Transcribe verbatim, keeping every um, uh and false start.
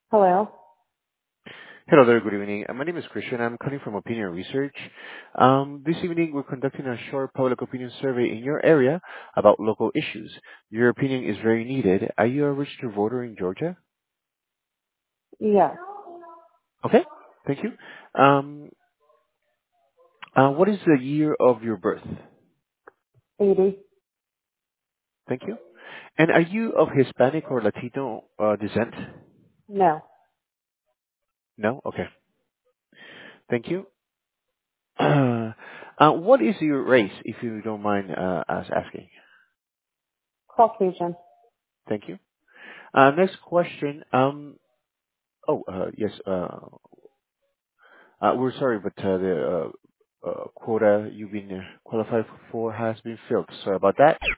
Hello. Hello there. Good evening. Uh, My name is Christian. I'm calling from Opinion Research. Um, this evening, we're conducting a short public opinion survey in your area about local issues. Your opinion is very needed. Are you a registered voter in Georgia? Yes. Okay. Thank you. Um, uh, what is the year of your birth? eighty. Thank you. And are you of Hispanic or Latino uh, descent? No. No? Okay. Thank you. Uh, uh, what is your race, if you don't mind uh, us asking? Caucasian. Thank you. Uh, next question. Um, Oh, uh, yes. uh, uh, We're sorry, but uh, the uh, uh, quota you've been uh, qualified for has been filled. Sorry about that.